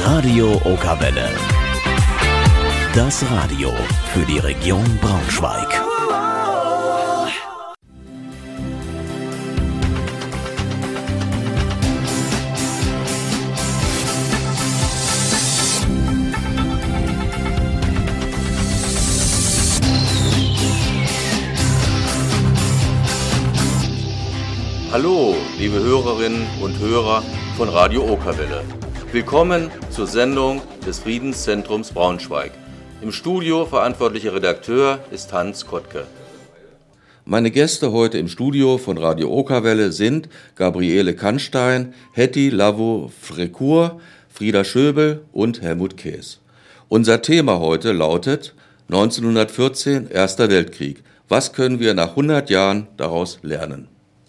Radio Okerwelle. Das Radio für die Region Braunschweig. Hallo, liebe Hörerinnen und Hörer von Radio Okerwelle. Willkommen zur Sendung des Friedenszentrums Braunschweig. Im Studio verantwortlicher Redakteur ist Hans Kottke. Meine Gäste heute im Studio von Radio Okerwelle sind Gabriele Kannstein, Hetty Lavo-Frecourt, Frieda Schöbel und Helmut Kees. Unser Thema heute lautet 1914, Erster Weltkrieg. Was können wir nach 100 Jahren daraus lernen?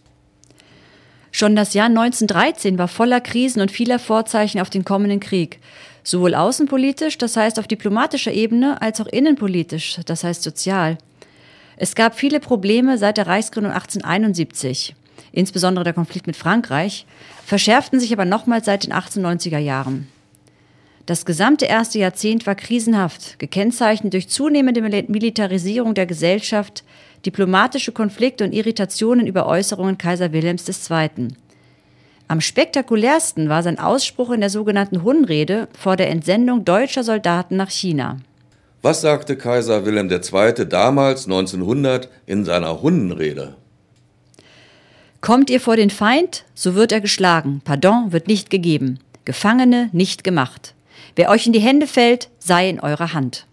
Schon das Jahr 1913 war voller Krisen und vieler Vorzeichen auf den kommenden Krieg. Sowohl außenpolitisch, das heißt auf diplomatischer Ebene, als auch innenpolitisch, das heißt sozial. Es gab viele Probleme seit der Reichsgründung 1871, insbesondere der Konflikt mit Frankreich, verschärften sich aber nochmals seit den 1890er Jahren. Das gesamte erste Jahrzehnt war krisenhaft, gekennzeichnet durch zunehmende Militarisierung der Gesellschaft, diplomatische Konflikte und Irritationen über Äußerungen Kaiser Wilhelms II. Am spektakulärsten war sein Ausspruch in der sogenannten Hunnrede vor der Entsendung deutscher Soldaten nach China. Was sagte Kaiser Wilhelm II. Damals 1900 in seiner Hunnenrede? Kommt ihr vor den Feind, so wird er geschlagen, Pardon wird nicht gegeben, Gefangene nicht gemacht. Wer euch in die Hände fällt, sei in eurer Hand.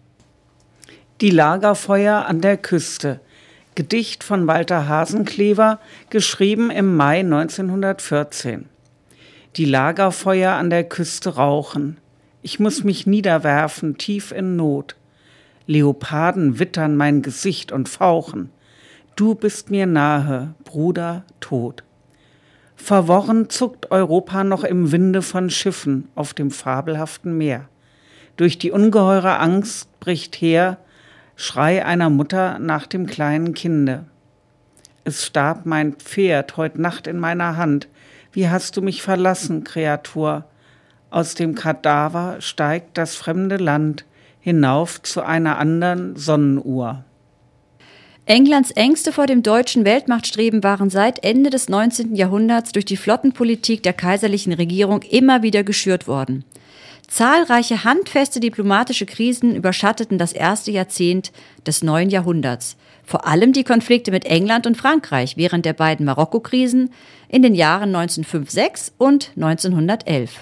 Die Lagerfeuer an der Küste. Gedicht von Walter Hasenclever, geschrieben im Mai 1914. Die Lagerfeuer an der Küste rauchen. Ich muss mich niederwerfen, tief in Not. Leoparden wittern mein Gesicht und fauchen. Du bist mir nahe, Bruder, tot. Verworren zuckt Europa noch im Winde von Schiffen auf dem fabelhaften Meer. Durch die ungeheure Angst bricht her Schrei einer Mutter nach dem kleinen Kinde. Es starb mein Pferd heut Nacht in meiner Hand. Wie hast du mich verlassen, Kreatur? Aus dem Kadaver steigt das fremde Land hinauf zu einer anderen Sonnenuhr. Englands Ängste vor dem deutschen Weltmachtstreben waren seit Ende des 19. Jahrhunderts durch die Flottenpolitik der kaiserlichen Regierung immer wieder geschürt worden. Zahlreiche handfeste diplomatische Krisen überschatteten das erste Jahrzehnt des neuen Jahrhunderts. Vor allem die Konflikte mit England und Frankreich während der beiden Marokko-Krisen in den Jahren 1905-06 und 1911.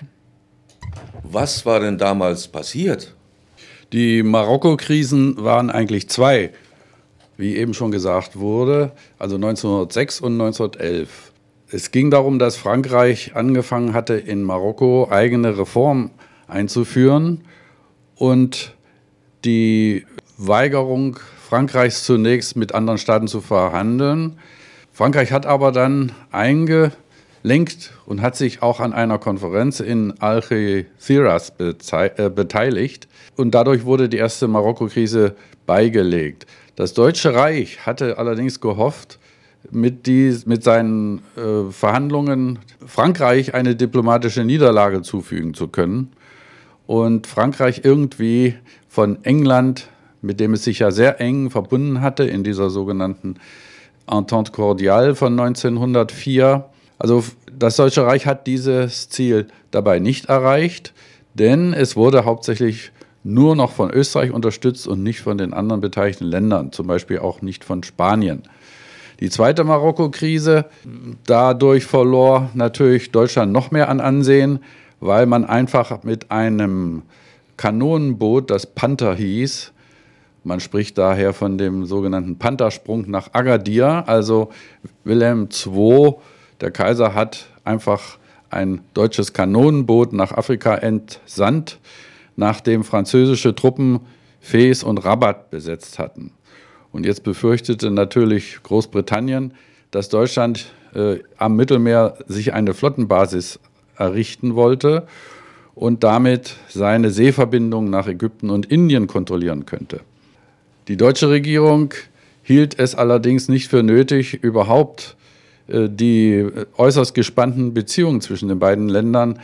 Was war denn damals passiert? Die Marokko-Krisen waren eigentlich zwei, wie eben schon gesagt wurde, also 1906 und 1911. Es ging darum, dass Frankreich angefangen hatte, in Marokko eigene Reformen einzuführen und die Weigerung Frankreichs zunächst mit anderen Staaten zu verhandeln. Frankreich hat aber dann eingelenkt und hat sich auch an einer Konferenz in Algeciras beteiligt und dadurch wurde die erste Marokko-Krise beigelegt. Das Deutsche Reich hatte allerdings gehofft, mit seinen Verhandlungen Frankreich eine diplomatische Niederlage zufügen zu können und Frankreich irgendwie von England, mit dem es sich ja sehr eng verbunden hatte in dieser sogenannten Entente Cordiale von 1904. Also das Deutsche Reich hat dieses Ziel dabei nicht erreicht, denn es wurde hauptsächlich nur noch von Österreich unterstützt und nicht von den anderen beteiligten Ländern, zum Beispiel auch nicht von Spanien. Die zweite Marokko-Krise, dadurch verlor natürlich Deutschland noch mehr an Ansehen, weil man einfach mit einem Kanonenboot, das Panther hieß, man spricht daher von dem sogenannten Panther-Sprung nach Agadir, also Wilhelm II, der Kaiser, hat einfach ein deutsches Kanonenboot nach Afrika entsandt, nachdem französische Truppen Fez und Rabat besetzt hatten. Und jetzt befürchtete natürlich Großbritannien, dass Deutschland am Mittelmeer sich eine Flottenbasis errichten wollte und damit seine Seeverbindungen nach Ägypten und Indien kontrollieren könnte. Die deutsche Regierung hielt es allerdings nicht für nötig, überhaupt die äußerst gespannten Beziehungen zwischen den beiden Ländern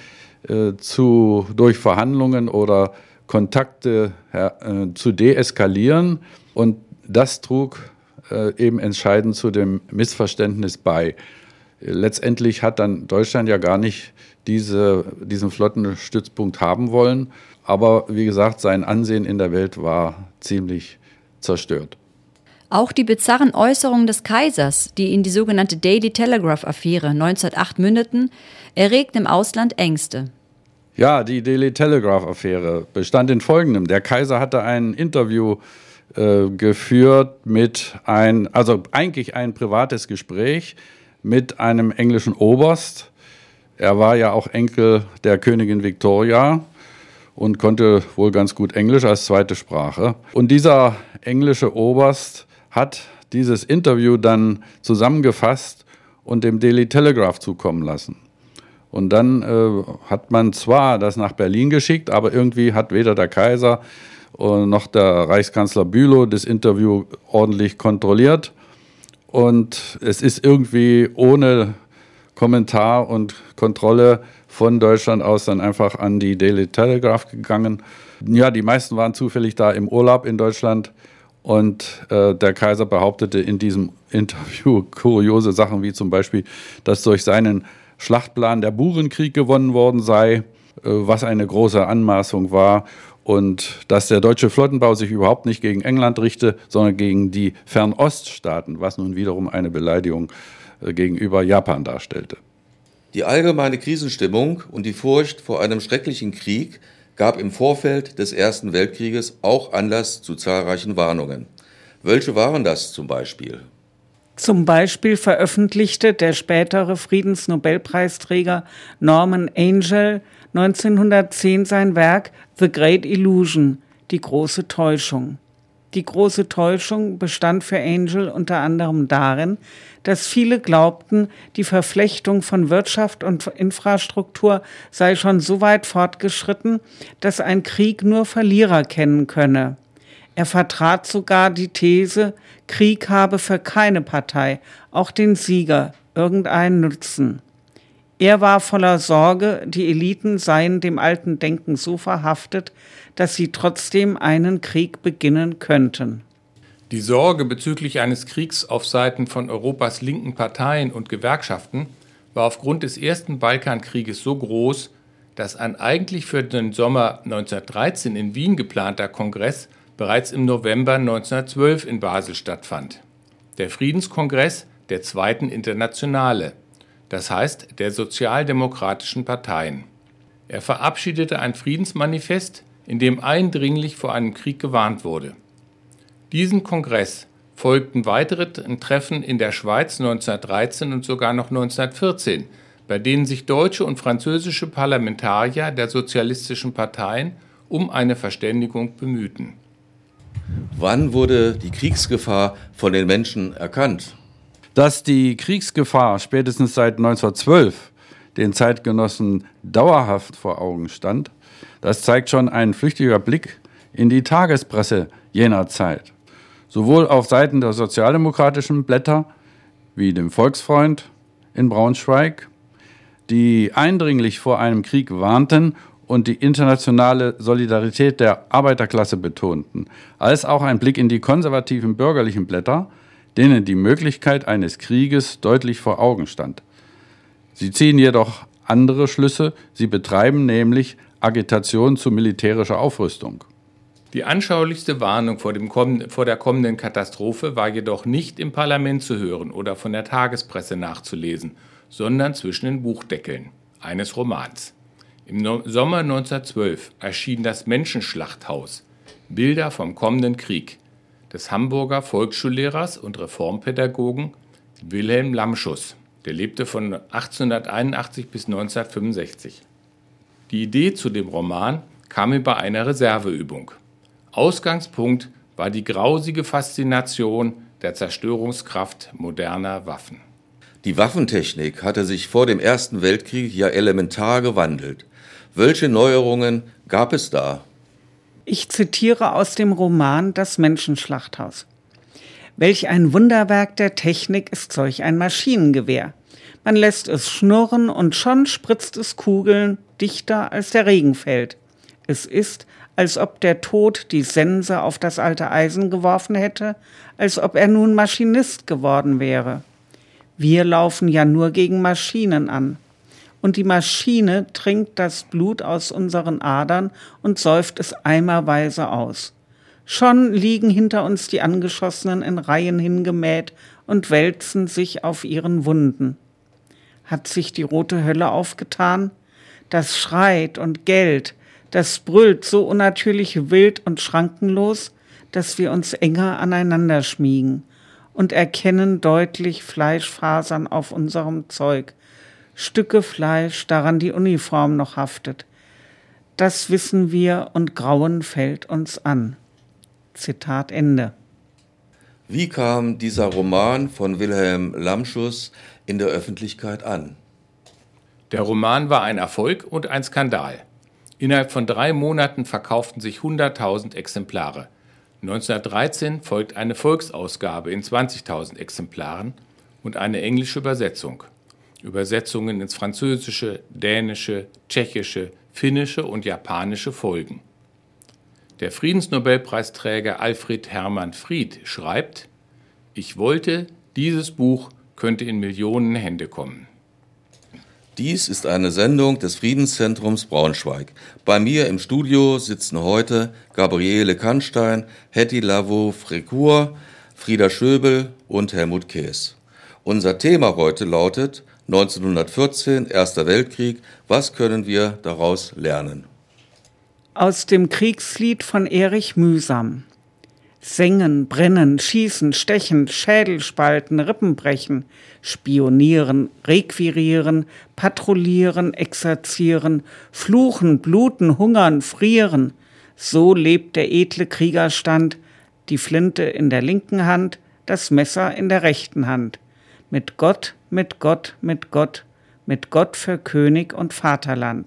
durch Verhandlungen oder Kontakte zu deeskalieren. Und das trug eben entscheidend zu dem Missverständnis bei. Letztendlich hat dann Deutschland ja gar nicht diesen Flottenstützpunkt haben wollen. Aber wie gesagt, sein Ansehen in der Welt war ziemlich zerstört. Auch die bizarren Äußerungen des Kaisers, die in die sogenannte Daily Telegraph-Affäre 1908 mündeten, erregten im Ausland Ängste. Ja, die Daily Telegraph-Affäre bestand in Folgendem. Der Kaiser hatte ein Interview geführt eigentlich ein privates Gespräch mit einem englischen Oberst. Er war ja auch Enkel der Königin Victoria und konnte wohl ganz gut Englisch als zweite Sprache. Und dieser englische Oberst hat dieses Interview dann zusammengefasst und dem Daily Telegraph zukommen lassen. Und dann hat man zwar das nach Berlin geschickt, aber irgendwie hat weder der Kaiser noch der Reichskanzler Bülow das Interview ordentlich kontrolliert. Und es ist irgendwie ohne Kommentar und Kontrolle von Deutschland aus dann einfach an die Daily Telegraph gegangen. Ja, die meisten waren zufällig da im Urlaub in Deutschland. Und der Kaiser behauptete in diesem Interview kuriose Sachen, wie zum Beispiel, dass durch seinen Schlachtplan der Burenkrieg gewonnen worden sei, was eine große Anmaßung war. Und dass der deutsche Flottenbau sich überhaupt nicht gegen England richte, sondern gegen die Fernoststaaten, was nun wiederum eine Beleidigung gegenüber Japan darstellte. Die allgemeine Krisenstimmung und die Furcht vor einem schrecklichen Krieg gab im Vorfeld des Ersten Weltkrieges auch Anlass zu zahlreichen Warnungen. Welche waren das zum Beispiel? Zum Beispiel veröffentlichte der spätere Friedensnobelpreisträger Norman Angell 1910 sein Werk The Great Illusion, die große Täuschung. Die große Täuschung bestand für Angell unter anderem darin, dass viele glaubten, die Verflechtung von Wirtschaft und Infrastruktur sei schon so weit fortgeschritten, dass ein Krieg nur Verlierer kennen könne. Er vertrat sogar die These, Krieg habe für keine Partei, auch den Sieger, irgendeinen Nutzen. Er war voller Sorge, die Eliten seien dem alten Denken so verhaftet, dass sie trotzdem einen Krieg beginnen könnten. Die Sorge bezüglich eines Kriegs auf Seiten von Europas linken Parteien und Gewerkschaften war aufgrund des ersten Balkankrieges so groß, dass ein eigentlich für den Sommer 1913 in Wien geplanter Kongress bereits im November 1912 in Basel stattfand. Der Friedenskongress der Zweiten Internationale, das heißt der sozialdemokratischen Parteien. Er verabschiedete ein Friedensmanifest, in dem eindringlich vor einem Krieg gewarnt wurde. Diesem Kongress folgten weitere Treffen in der Schweiz 1913 und sogar noch 1914, bei denen sich deutsche und französische Parlamentarier der sozialistischen Parteien um eine Verständigung bemühten. Wann wurde die Kriegsgefahr von den Menschen erkannt? Dass die Kriegsgefahr spätestens seit 1912 den Zeitgenossen dauerhaft vor Augen stand, das zeigt schon ein flüchtiger Blick in die Tagespresse jener Zeit. Sowohl auf Seiten der sozialdemokratischen Blätter wie dem Volksfreund in Braunschweig, die eindringlich vor einem Krieg warnten und die internationale Solidarität der Arbeiterklasse betonten, als auch ein Blick in die konservativen bürgerlichen Blätter, denen die Möglichkeit eines Krieges deutlich vor Augen stand. Sie ziehen jedoch andere Schlüsse, sie betreiben nämlich Agitation zu militärischer Aufrüstung. Die anschaulichste Warnung vor der kommenden Katastrophe war jedoch nicht im Parlament zu hören oder von der Tagespresse nachzulesen, sondern zwischen den Buchdeckeln eines Romans. Im Sommer 1912 erschien das Menschenschlachthaus, Bilder vom kommenden Krieg, des Hamburger Volksschullehrers und Reformpädagogen Wilhelm Lamschus. Der lebte von 1881 bis 1965. Die Idee zu dem Roman kam ihm bei einer Reserveübung. Ausgangspunkt war die grausige Faszination der Zerstörungskraft moderner Waffen. Die Waffentechnik hatte sich vor dem Ersten Weltkrieg ja elementar gewandelt. Welche Neuerungen gab es da? Ich zitiere aus dem Roman Das Menschenschlachthaus. Welch ein Wunderwerk der Technik ist solch ein Maschinengewehr. Man lässt es schnurren und schon spritzt es Kugeln dichter als der Regen fällt. Es ist, als ob der Tod die Sense auf das alte Eisen geworfen hätte, als ob er nun Maschinist geworden wäre. Wir laufen ja nur gegen Maschinen an. Und die Maschine trinkt das Blut aus unseren Adern und säuft es eimerweise aus. Schon liegen hinter uns die Angeschossenen in Reihen hingemäht und wälzen sich auf ihren Wunden. Hat sich die rote Hölle aufgetan? Das schreit und gellt, das brüllt so unnatürlich wild und schrankenlos, dass wir uns enger aneinander schmiegen und erkennen deutlich Fleischfasern auf unserem Zeug, Stücke Fleisch, daran die Uniform noch haftet. Das wissen wir und Grauen fällt uns an. Zitat Ende. Wie kam dieser Roman von Wilhelm Lamschus in der Öffentlichkeit an? Der Roman war ein Erfolg und ein Skandal. Innerhalb von 3 Monaten verkauften sich 100.000 Exemplare. 1913 folgt eine Volksausgabe in 20.000 Exemplaren und eine englische Übersetzung. Übersetzungen ins Französische, Dänische, Tschechische, Finnische und Japanische folgen. Der Friedensnobelpreisträger Alfred Hermann Fried schreibt: Ich wollte, dieses Buch könnte in Millionen Hände kommen. Dies ist eine Sendung des Friedenszentrums Braunschweig. Bei mir im Studio sitzen heute Gabriele Kannstein, Hetty Lavaux-Frécourt, Frieda Schöbel und Helmut Kees. Unser Thema heute lautet 1914, Erster Weltkrieg. Was können wir daraus lernen? Aus dem Kriegslied von Erich Mühsam. Sengen, brennen, schießen, stechen, Schädel spalten, Rippen brechen, spionieren, requirieren, patrouillieren, exerzieren, fluchen, bluten, hungern, frieren. So lebt der edle Kriegerstand, die Flinte in der linken Hand, das Messer in der rechten Hand. Mit Gott, mit Gott, mit Gott, mit Gott für König und Vaterland.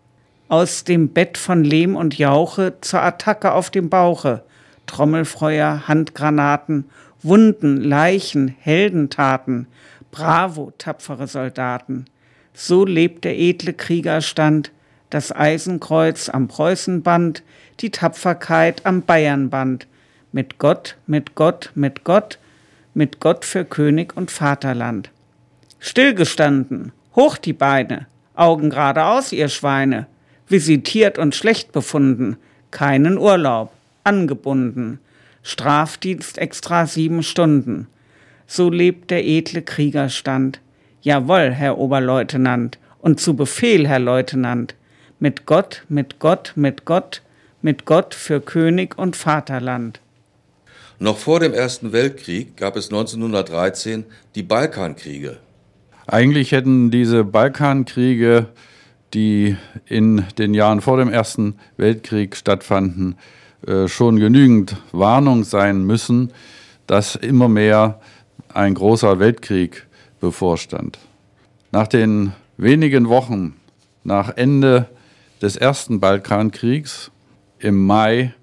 Aus dem Bett von Lehm und Jauche zur Attacke auf dem Bauche, Trommelfeuer, Handgranaten, Wunden, Leichen, Heldentaten, bravo, tapfere Soldaten. So lebt der edle Kriegerstand, das Eisenkreuz am Preußenband, die Tapferkeit am Bayernband. Mit Gott, mit Gott, mit Gott, mit Gott für König und Vaterland. Stillgestanden, hoch die Beine, Augen geradeaus, ihr Schweine, visitiert und schlecht befunden, keinen Urlaub, angebunden, Strafdienst extra 7 Stunden. So lebt der edle Kriegerstand. Jawohl, Herr Oberleutnant, und zu Befehl, Herr Leutnant. Mit Gott, mit Gott, mit Gott, mit Gott für König und Vaterland. Noch vor dem Ersten Weltkrieg gab es 1913 die Balkankriege. Eigentlich hätten diese Balkankriege, die in den Jahren vor dem Ersten Weltkrieg stattfanden, schon genügend Warnung sein müssen, dass immer mehr ein großer Weltkrieg bevorstand. Nach den wenigen Wochen nach Ende des Ersten Balkankriegs im Mai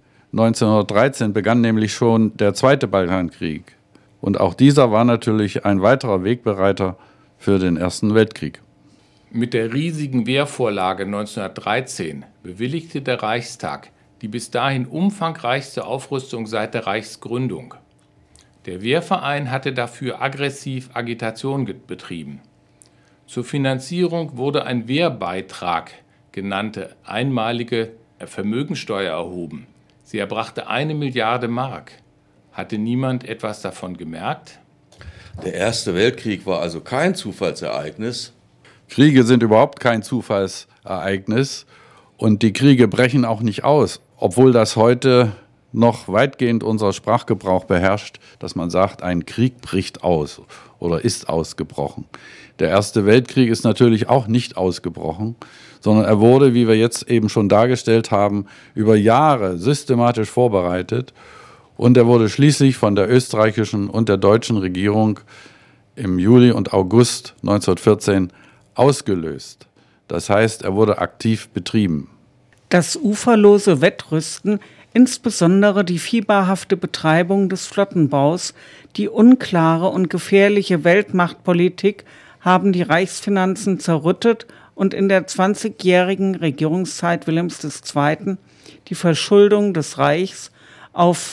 1913 begann nämlich schon der Zweite Balkankrieg. Und auch dieser war natürlich ein weiterer Wegbereiter für den Ersten Weltkrieg. Mit der riesigen Wehrvorlage 1913 bewilligte der Reichstag die bis dahin umfangreichste Aufrüstung seit der Reichsgründung. Der Wehrverein hatte dafür aggressiv Agitation betrieben. Zur Finanzierung wurde ein Wehrbeitrag genannte einmalige Vermögensteuer erhoben. Sie erbrachte 1 Milliarde Mark. Hatte niemand etwas davon gemerkt? Der Erste Weltkrieg war also kein Zufallsereignis. Kriege sind überhaupt kein Zufallsereignis und die Kriege brechen auch nicht aus, obwohl das heute noch weitgehend unser Sprachgebrauch beherrscht, dass man sagt, ein Krieg bricht aus oder ist ausgebrochen. Der Erste Weltkrieg ist natürlich auch nicht ausgebrochen, sondern er wurde, wie wir jetzt eben schon dargestellt haben, über Jahre systematisch vorbereitet und er wurde schließlich von der österreichischen und der deutschen Regierung im Juli und August 1914 ausgelöst. Das heißt, er wurde aktiv betrieben. Das uferlose Wettrüsten, insbesondere die fieberhafte Betreibung des Flottenbaus, die unklare und gefährliche Weltmachtpolitik haben die Reichsfinanzen zerrüttet und in der 20-jährigen Regierungszeit Wilhelms II. Die Verschuldung des Reichs auf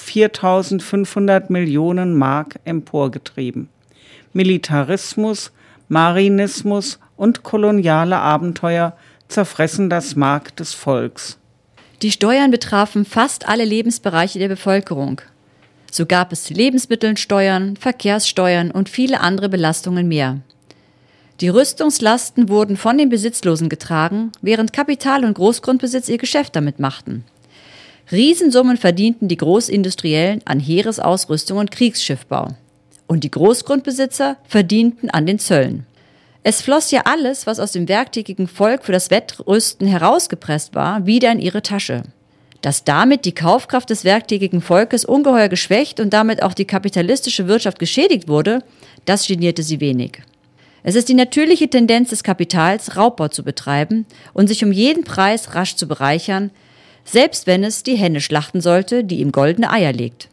4.500 Millionen Mark emporgetrieben. Militarismus, Marinismus und koloniale Abenteuer zerfressen das Mark des Volks. Die Steuern betrafen fast alle Lebensbereiche der Bevölkerung. So gab es Lebensmittelsteuern, Verkehrssteuern und viele andere Belastungen mehr. Die Rüstungslasten wurden von den Besitzlosen getragen, während Kapital- und Großgrundbesitz ihr Geschäft damit machten. Riesensummen verdienten die Großindustriellen an Heeresausrüstung und Kriegsschiffbau. Und die Großgrundbesitzer verdienten an den Zöllen. Es floss ja alles, was aus dem werktätigen Volk für das Wettrüsten herausgepresst war, wieder in ihre Tasche. Dass damit die Kaufkraft des werktätigen Volkes ungeheuer geschwächt und damit auch die kapitalistische Wirtschaft geschädigt wurde, das genierte sie wenig. Es ist die natürliche Tendenz des Kapitals, Raubbau zu betreiben und sich um jeden Preis rasch zu bereichern, selbst wenn es die Henne schlachten sollte, die ihm goldene Eier legt.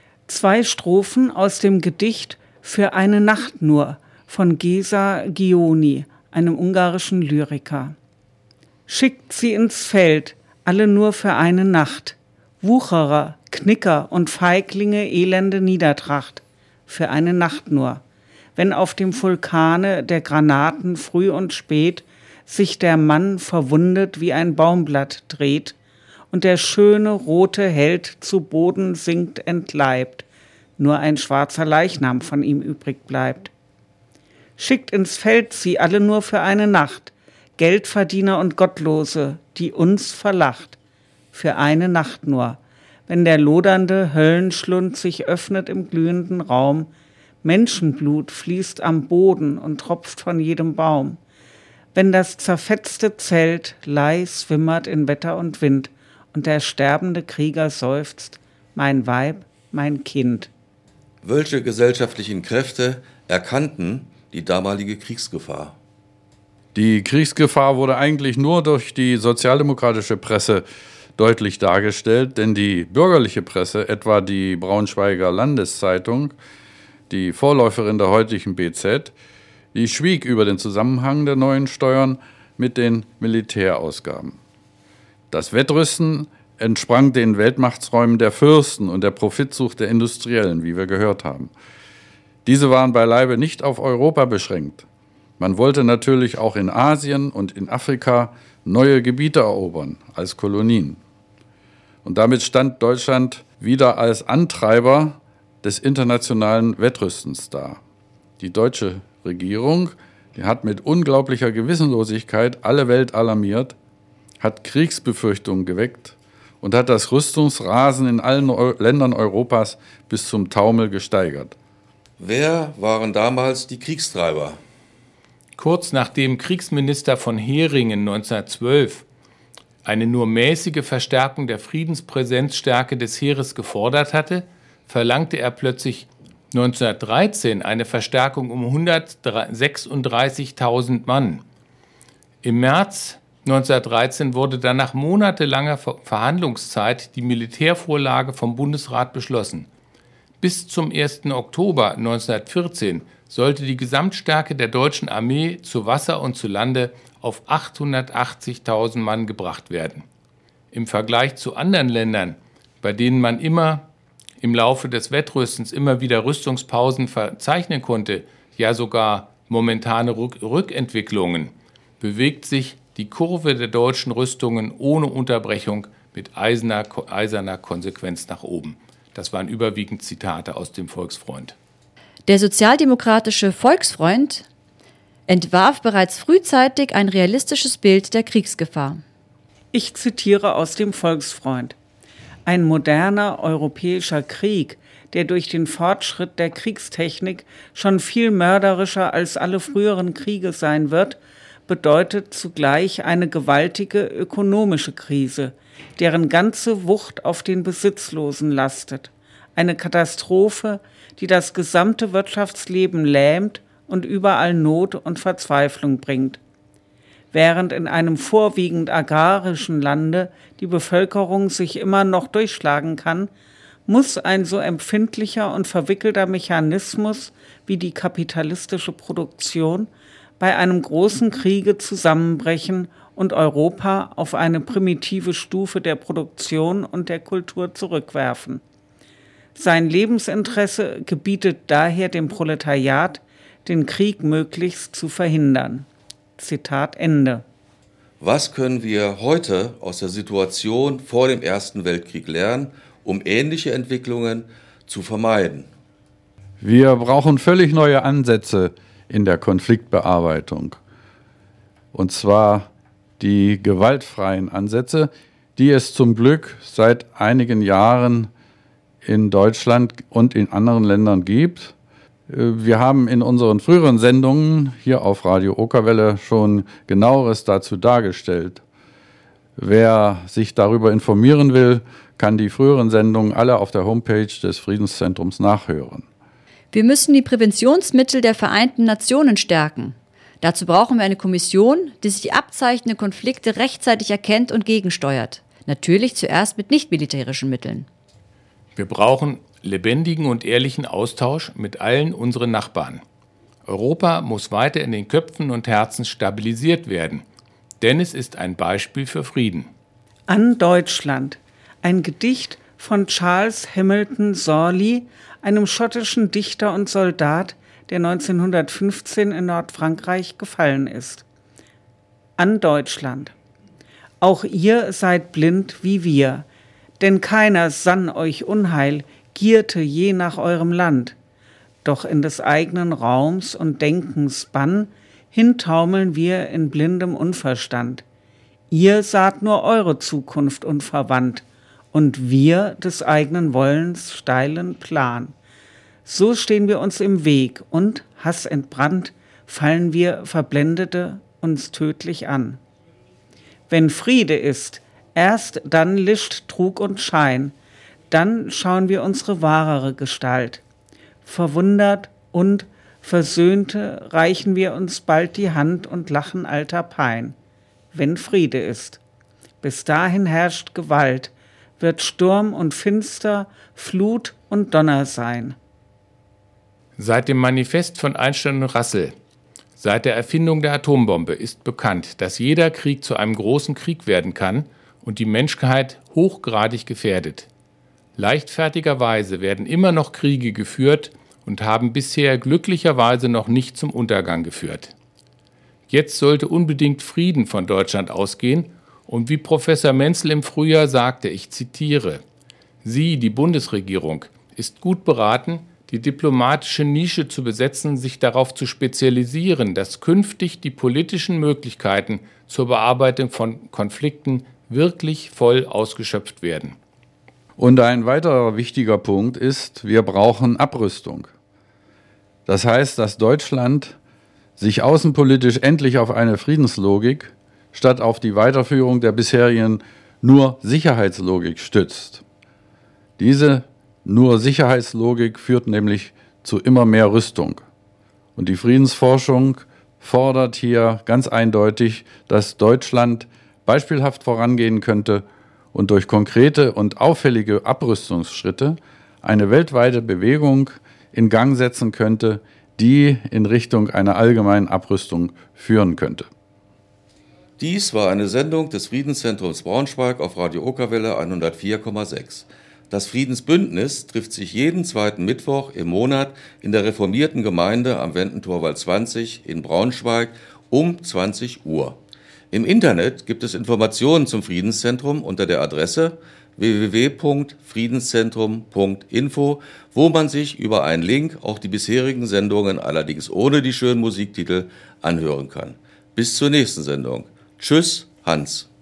2 Strophen aus dem Gedicht »Für eine Nacht nur« von Géza Győny, einem ungarischen Lyriker. Schickt sie ins Feld, alle nur für eine Nacht. Wucherer, Knicker und Feiglinge elende Niedertracht, für eine Nacht nur. Wenn auf dem Vulkane der Granaten früh und spät sich der Mann verwundet wie ein Baumblatt dreht und der schöne rote Held zu Boden sinkt entleibt, nur ein schwarzer Leichnam von ihm übrig bleibt. Schickt ins Feld sie alle nur für eine Nacht, Geldverdiener und Gottlose, die uns verlacht, für eine Nacht nur, wenn der lodernde Höllenschlund sich öffnet im glühenden Raum, Menschenblut fließt am Boden und tropft von jedem Baum. Wenn das zerfetzte Zelt leis wimmert in Wetter und Wind und der sterbende Krieger seufzt, mein Weib, mein Kind. Welche gesellschaftlichen Kräfte erkannten die damalige Kriegsgefahr? Die Kriegsgefahr wurde eigentlich nur durch die sozialdemokratische Presse deutlich dargestellt, denn die bürgerliche Presse, etwa die Braunschweiger Landeszeitung, die Vorläuferin der heutigen BZ, die schwieg über den Zusammenhang der neuen Steuern mit den Militärausgaben. Das Wettrüsten entsprang den Weltmachtsräumen der Fürsten und der Profitsucht der Industriellen, wie wir gehört haben. Diese waren beileibe nicht auf Europa beschränkt. Man wollte natürlich auch in Asien und in Afrika neue Gebiete erobern als Kolonien. Und damit stand Deutschland wieder als Antreiber des internationalen Wettrüstens da. Die deutsche Regierung, die hat mit unglaublicher Gewissenlosigkeit alle Welt alarmiert, hat Kriegsbefürchtungen geweckt und hat das Rüstungsrasen in allen Ländern Europas bis zum Taumel gesteigert. Wer waren damals die Kriegstreiber? Kurz nachdem Kriegsminister von Heringen 1912 eine nur mäßige Verstärkung der Friedenspräsenzstärke des Heeres gefordert hatte, verlangte er plötzlich 1913 eine Verstärkung um 136.000 Mann. Im März 1913 wurde dann nach monatelanger Verhandlungszeit die Militärvorlage vom Bundesrat beschlossen. Bis zum 1. Oktober 1914 sollte die Gesamtstärke der deutschen Armee zu Wasser und zu Lande auf 880.000 Mann gebracht werden. Im Vergleich zu anderen Ländern, bei denen man immer im Laufe des Wettrüstens immer wieder Rüstungspausen verzeichnen konnte, ja sogar momentane Rückentwicklungen, bewegt sich die Kurve der deutschen Rüstungen ohne Unterbrechung mit eiserner Konsequenz nach oben. Das waren überwiegend Zitate aus dem Volksfreund. Der sozialdemokratische Volksfreund entwarf bereits frühzeitig ein realistisches Bild der Kriegsgefahr. Ich zitiere aus dem Volksfreund. Ein moderner europäischer Krieg, der durch den Fortschritt der Kriegstechnik schon viel mörderischer als alle früheren Kriege sein wird, bedeutet zugleich eine gewaltige ökonomische Krise, deren ganze Wucht auf den Besitzlosen lastet. Eine Katastrophe, die das gesamte Wirtschaftsleben lähmt und überall Not und Verzweiflung bringt. Während in einem vorwiegend agrarischen Lande die Bevölkerung sich immer noch durchschlagen kann, muss ein so empfindlicher und verwickelter Mechanismus wie die kapitalistische Produktion bei einem großen Kriege zusammenbrechen und Europa auf eine primitive Stufe der Produktion und der Kultur zurückwerfen. Sein Lebensinteresse gebietet daher dem Proletariat, den Krieg möglichst zu verhindern. Zitat Ende. Was können wir heute aus der Situation vor dem Ersten Weltkrieg lernen, um ähnliche Entwicklungen zu vermeiden? Wir brauchen völlig neue Ansätze in der Konfliktbearbeitung. Und zwar die gewaltfreien Ansätze, die es zum Glück seit einigen Jahren in Deutschland und in anderen Ländern gibt. Wir haben in unseren früheren Sendungen hier auf Radio Okerwelle schon Genaueres dazu dargestellt. Wer sich darüber informieren will, kann die früheren Sendungen alle auf der Homepage des Friedenszentrums nachhören. Wir müssen die Präventionsmittel der Vereinten Nationen stärken. Dazu brauchen wir eine Kommission, die sich die abzeichnenden Konflikte rechtzeitig erkennt und gegensteuert. Natürlich zuerst mit nichtmilitärischen Mitteln. Wir brauchen lebendigen und ehrlichen Austausch mit allen unseren Nachbarn. Europa muss weiter in den Köpfen und Herzen stabilisiert werden, denn es ist ein Beispiel für Frieden. An Deutschland. Ein Gedicht von Charles Hamilton Sorley, einem schottischen Dichter und Soldat, der 1915 in Nordfrankreich gefallen ist. An Deutschland. Auch ihr seid blind wie wir, denn keiner sann euch Unheil, gierte je nach eurem Land. Doch in des eigenen Raums und Denkens Bann hintaumeln wir in blindem Unverstand. Ihr saht nur eure Zukunft unverwandt und wir des eigenen Wollens steilen Plan. So stehen wir uns im Weg und, hassentbrannt, fallen wir Verblendete uns tödlich an. Wenn Friede ist, erst dann lischt Trug und Schein, dann schauen wir unsere wahrere Gestalt. Verwundert und Versöhnte reichen wir uns bald die Hand und lachen alter Pein. Wenn Friede ist. Bis dahin herrscht Gewalt, wird Sturm und Finster, Flut und Donner sein. Seit dem Manifest von Einstein und Russell, seit der Erfindung der Atombombe ist bekannt, dass jeder Krieg zu einem großen Krieg werden kann und die Menschheit hochgradig gefährdet. Leichtfertigerweise werden immer noch Kriege geführt und haben bisher glücklicherweise noch nicht zum Untergang geführt. Jetzt sollte unbedingt Frieden von Deutschland ausgehen und wie Professor Menzel im Frühjahr sagte, ich zitiere, Sie, die Bundesregierung, ist gut beraten, die diplomatische Nische zu besetzen, sich darauf zu spezialisieren, dass künftig die politischen Möglichkeiten zur Bearbeitung von Konflikten wirklich voll ausgeschöpft werden. Und ein weiterer wichtiger Punkt ist, wir brauchen Abrüstung. Das heißt, dass Deutschland sich außenpolitisch endlich auf eine Friedenslogik statt auf die Weiterführung der bisherigen nur Sicherheitslogik stützt. Diese nur Sicherheitslogik führt nämlich zu immer mehr Rüstung. Und die Friedensforschung fordert hier ganz eindeutig, dass Deutschland beispielhaft vorangehen könnte und durch konkrete und auffällige Abrüstungsschritte eine weltweite Bewegung in Gang setzen könnte, die in Richtung einer allgemeinen Abrüstung führen könnte. Dies war eine Sendung des Friedenszentrums Braunschweig auf Radio Okerwelle 104,6. Das Friedensbündnis trifft sich jeden zweiten Mittwoch im Monat in der reformierten Gemeinde am Wendentorwald 20 in Braunschweig um 20 Uhr. Im Internet gibt es Informationen zum Friedenszentrum unter der Adresse www.friedenszentrum.info, wo man sich über einen Link auch die bisherigen Sendungen, allerdings ohne die schönen Musiktitel, anhören kann. Bis zur nächsten Sendung. Tschüss, Hans.